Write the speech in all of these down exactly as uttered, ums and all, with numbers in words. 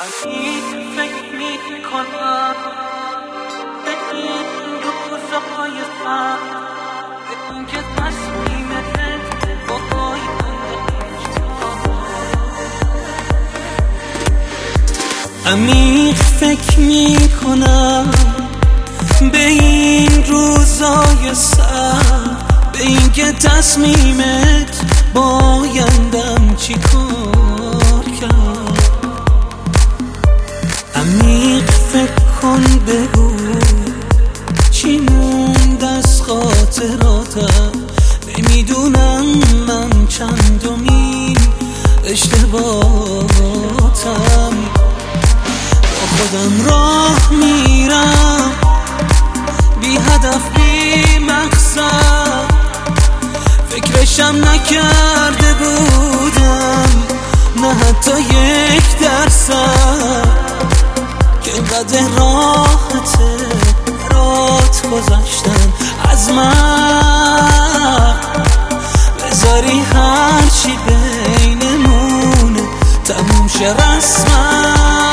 عمیق فکر میکنم به این روزهای سخت، به این که تصمیمت با عمیق فکر میکنم به این روزای سخت، به این که تصمیمت بایندم چی کار کرد. عمیق فکر کن بگو چی موند از خاطراتم، نمیدونم من چندمین اشتباهاتم. با خودم راه میرم بی هدف بی مقصد، فکرشم نکرده بودم نه حتی یک درصد که اینقدر راحته برات گذشتن از من. بذاری هرچی بینمونه تموم شه رسما.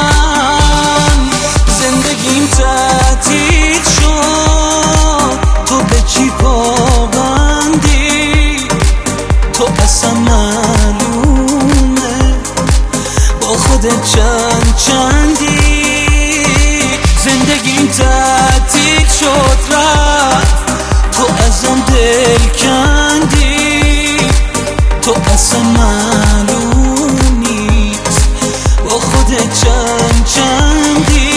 زندگیم تعطیل شد، تو به چی پابندی؟ تو اصلا معلومه با خودت چند چندی. زندگیم تعطیل شد رفت، تو ازم دل کندی. تو اصلا معلوم نیست با خودت چند چندی.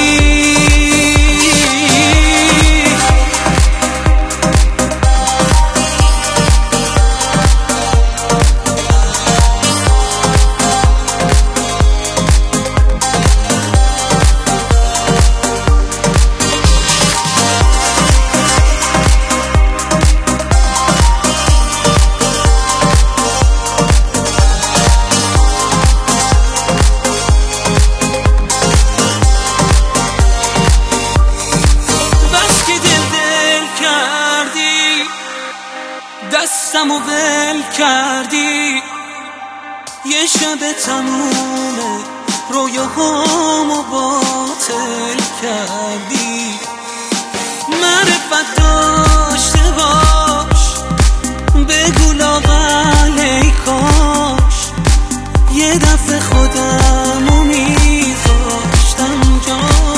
دستمو ول کردی، یه شب تمومه رویاهامو باطل کردی. معرفت داشته باش بگو لااقل ای کاش یه دفعه خودمو میذاشتم جا.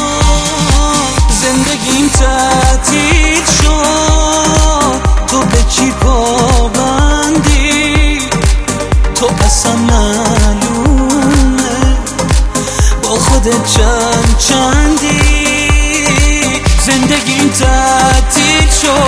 زندگیم تعطیل شد، تو به چی پابندی؟ تو اصلا معلومه با خودت چند چندی. زندگیم تعطیل شد